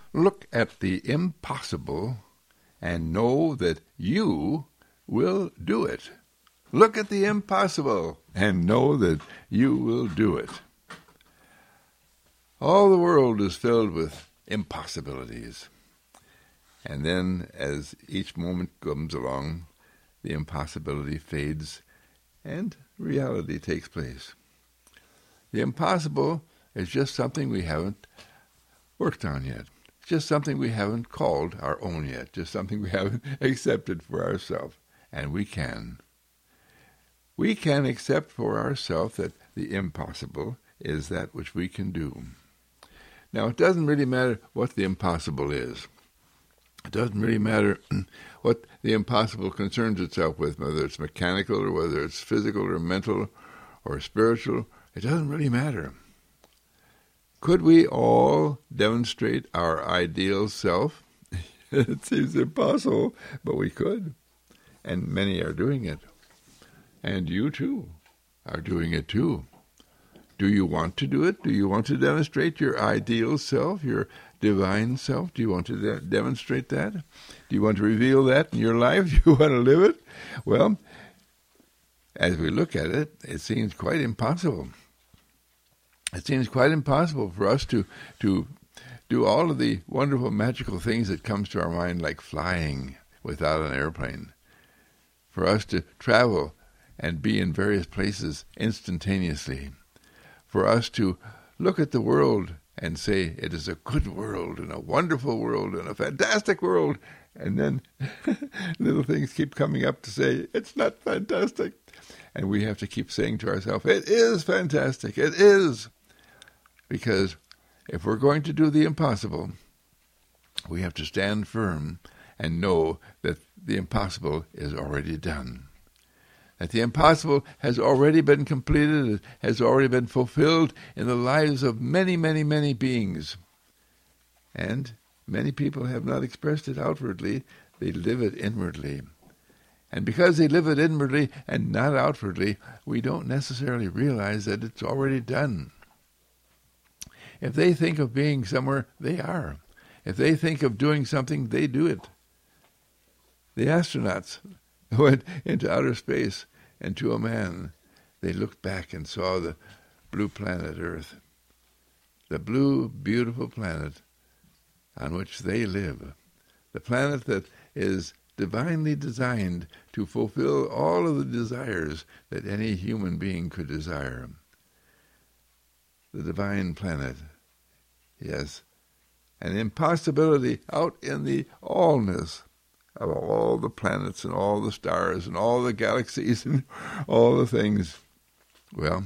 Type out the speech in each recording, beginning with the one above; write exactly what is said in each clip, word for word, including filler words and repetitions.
Look at the impossible and know that you will do it. Look at the impossible and know that you will do it. All the world is filled with impossibilities. And then as each moment comes along, the impossibility fades and reality takes place. The impossible is just something we haven't worked on yet. It's just something we haven't called our own yet. Just something we haven't accepted for ourselves. And we can. We can accept for ourselves that the impossible is that which we can do. Now, it doesn't really matter what the impossible is. It doesn't really matter what the impossible concerns itself with, whether it's mechanical or whether it's physical or mental or spiritual. It doesn't really matter. Could we all demonstrate our ideal self? It seems impossible, but we could. And many are doing it. And you too are doing it too. Do you want to do it? Do you want to demonstrate your ideal self, your divine self? Do you want to de- demonstrate that? Do you want to reveal that in your life? Do you want to live it? Well, as we look at it, it seems quite impossible. It seems quite impossible for us to, to do all of the wonderful, magical things that comes to our mind, like flying without an airplane. For us to travel and be in various places instantaneously. For us to look at the world and say it is a good world and a wonderful world and a fantastic world, and then little things keep coming up to say it's not fantastic. And we have to keep saying to ourselves, it is fantastic, it is. Because if we're going to do the impossible, we have to stand firm and know that the impossible is already done. That the impossible has already been completed, it has already been fulfilled in the lives of many, many, many beings. And many people have not expressed it outwardly, they live it inwardly. And because they live it inwardly and not outwardly, we don't necessarily realize that it's already done. If they think of being somewhere, they are. If they think of doing something, they do it. The astronauts went into outer space, and to a man, they looked back and saw the blue planet Earth, the blue, beautiful planet on which they live, the planet that is divinely designed to fulfill all of the desires that any human being could desire. The divine planet, yes, an impossibility out in the allness of all the planets and all the stars and all the galaxies and all the things. Well,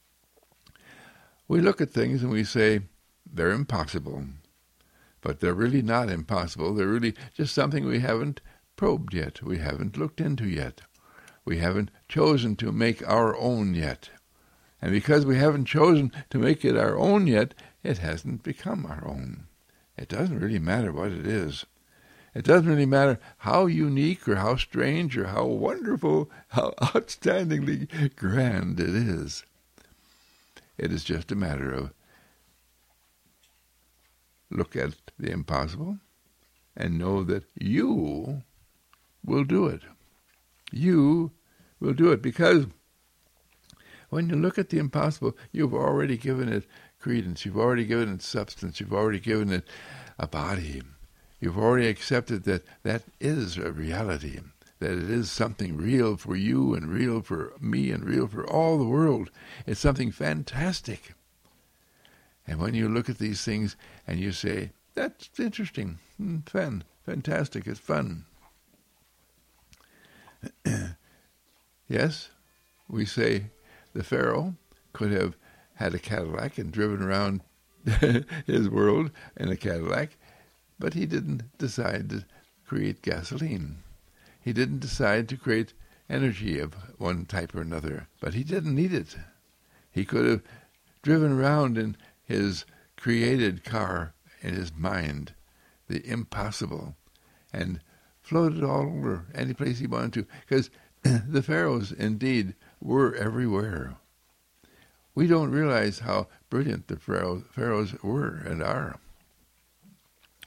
we look at things and we say, they're impossible. But they're really not impossible. They're really just something we haven't probed yet. We haven't looked into yet. We haven't chosen to make our own yet. And because we haven't chosen to make it our own yet, it hasn't become our own. It doesn't really matter what it is. It doesn't really matter how unique or how strange or how wonderful, how outstandingly grand it is. It is just a matter of look at the impossible and know that you will do it. You will do it because when you look at the impossible, you've already given it credence. You've already given it substance. You've already given it a body. You've already accepted that that is a reality, that it is something real for you and real for me and real for all the world. It's something fantastic. And when you look at these things and you say, that's interesting, fun, fantastic, it's fun. Yes, we say the Pharaoh could have had a Cadillac and driven around his world in a Cadillac, but he didn't decide to create gasoline. He didn't decide to create energy of one type or another, but he didn't need it. He could have driven around in his created car in his mind, the impossible, and floated all over any place he wanted to, because the pharaohs indeed were everywhere. We don't realize how brilliant the pharaohs, pharaohs were and are.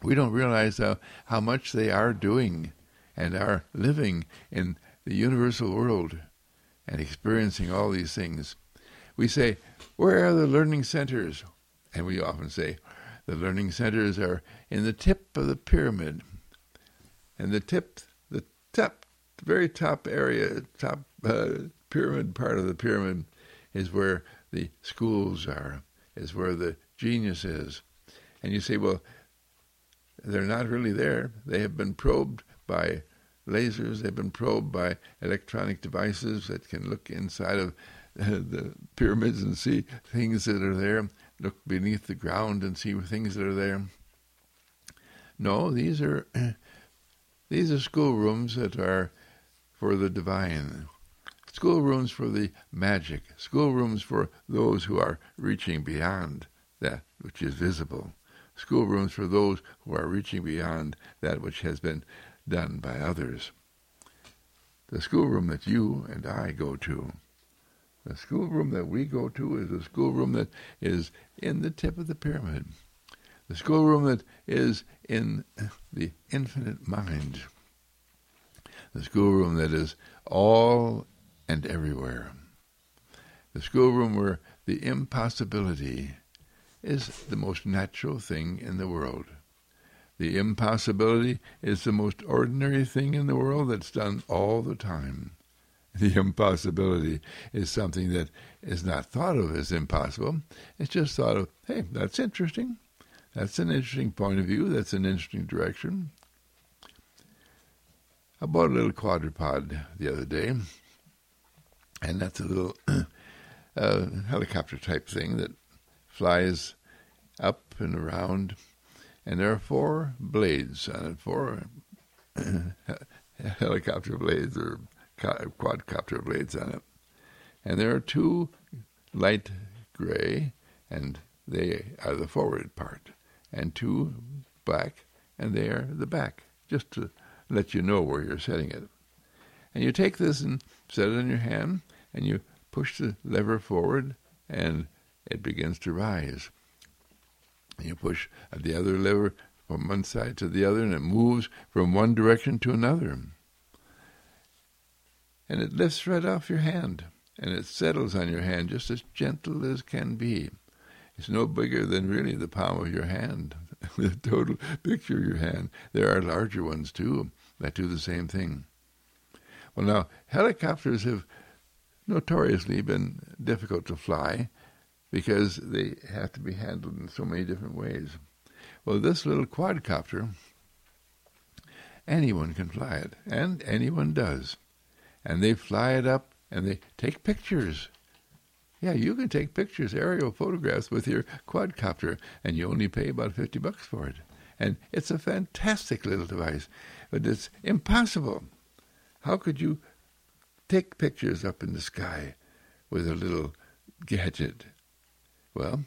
We don't realize how, how much they are doing and are living in the universal world and experiencing all these things. We say, where are the learning centers? And we often say, the learning centers are in the tip of the pyramid. And the tip, the top, very top area, top uh, pyramid part of the pyramid is where the schools are, is where the genius is. And you say, well, they're not really there. They have been probed by lasers. They've been probed by electronic devices that can look inside of uh, the pyramids and see things that are there, look beneath the ground and see things that are there. No, these are these are schoolrooms that are for the divine, schoolrooms for the magic, schoolrooms for those who are reaching beyond that which is visible, schoolrooms for those who are reaching beyond that which has been done by others. The schoolroom that you and I go to, the schoolroom that we go to is a schoolroom that is in the tip of the pyramid, the schoolroom that is in the infinite mind, the schoolroom that is all and everywhere, the schoolroom where the impossibility is the most natural thing in the world. The impossibility is the most ordinary thing in the world that's done all the time. The impossibility is something that is not thought of as impossible. It's just thought of, hey, that's interesting. That's an interesting point of view. That's an interesting direction. I bought a little quadruped the other day, and that's a little uh, helicopter type thing that flies up and around. And there are four blades on it, four helicopter blades or quadcopter blades on it. And there are two light gray, and they are the forward part, and two black, and they are the back, just to let you know where you're setting it. And you take this and set it in your hand, and you push the lever forward, and it begins to rise. You push the other lever from one side to the other, and it moves from one direction to another. And it lifts right off your hand, and it settles on your hand just as gentle as can be. It's no bigger than really the palm of your hand, the total picture of your hand. There are larger ones, too, that do the same thing. Well, now, helicopters have notoriously been difficult to fly, because they have to be handled in so many different ways. Well, this little quadcopter, anyone can fly it, and anyone does. And they fly it up, and they take pictures. Yeah, you can take pictures, aerial photographs with your quadcopter, and you only pay about fifty bucks for it. And it's a fantastic little device, but it's impossible. How could you take pictures up in the sky with a little gadget? Well,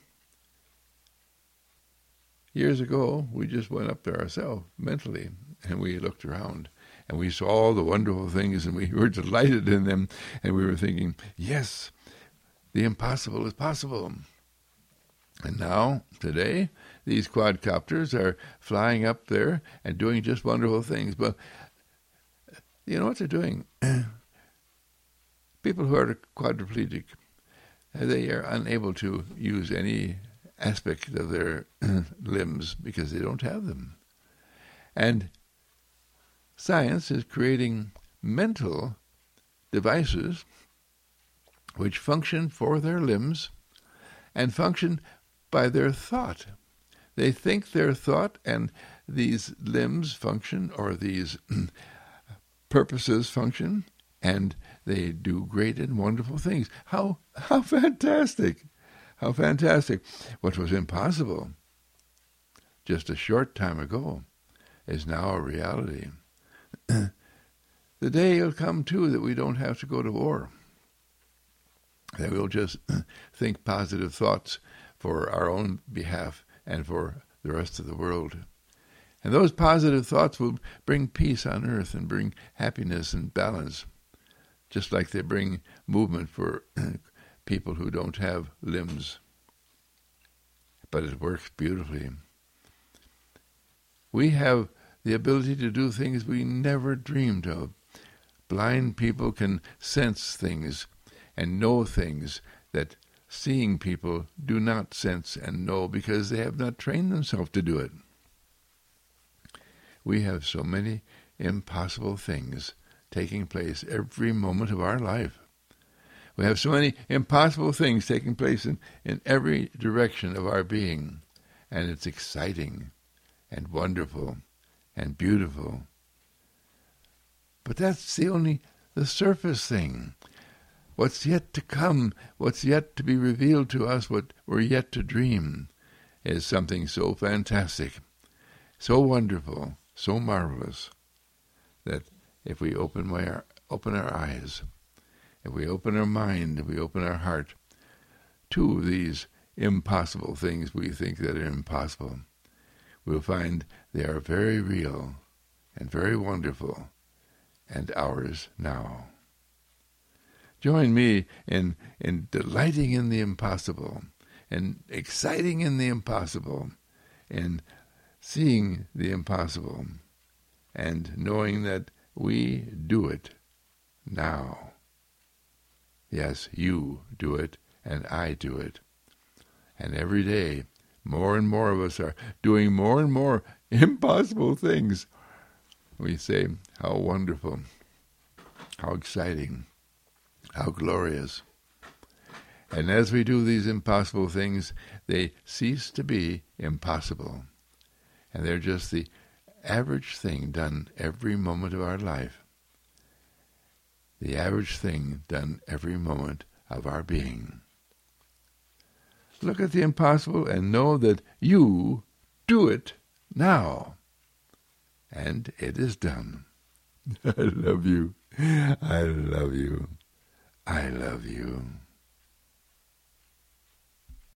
years ago, we just went up there ourselves mentally, and we looked around, and we saw all the wonderful things, and we were delighted in them, and we were thinking, yes, the impossible is possible. And now, today, these quadcopters are flying up there and doing just wonderful things. But you know what they're doing? People who are quadriplegic, they are unable to use any aspect of their limbs because they don't have them. And science is creating mental devices which function for their limbs and function by their thought. They think their thought, and these limbs function, or these purposes function, and they do great and wonderful things. How how fantastic! How fantastic! What was impossible just a short time ago is now a reality. The day will come, too, that we don't have to go to war. That we'll just think positive thoughts for our own behalf and for the rest of the world. And those positive thoughts will bring peace on earth and bring happiness and balance, just like they bring movement for people who don't have limbs. But it works beautifully. We have the ability to do things we never dreamed of. Blind people can sense things and know things that seeing people do not sense and know because they have not trained themselves to do it. We have so many impossible things taking place every moment of our life. We have so many impossible things taking place in, in every direction of our being, and it's exciting and wonderful and beautiful. But that's the only, the surface thing. What's yet to come, what's yet to be revealed to us, what we're yet to dream, is something so fantastic, so wonderful, so marvelous, that if we open, my, open our eyes, if we open our mind, if we open our heart to these impossible things we think that are impossible, we'll find they are very real and very wonderful and ours now. Join me in, in delighting in the impossible and exciting in the impossible and seeing the impossible and knowing that we do it now. Yes, you do it and I do it. And every day, more and more of us are doing more and more impossible things. We say, how wonderful, how exciting, how glorious. And as we do these impossible things, they cease to be impossible. And they're just the average thing done every moment of our life. The average thing done every moment of our being. Look at the impossible and know that you do it now. And it is done. I love you. I love you. I love you.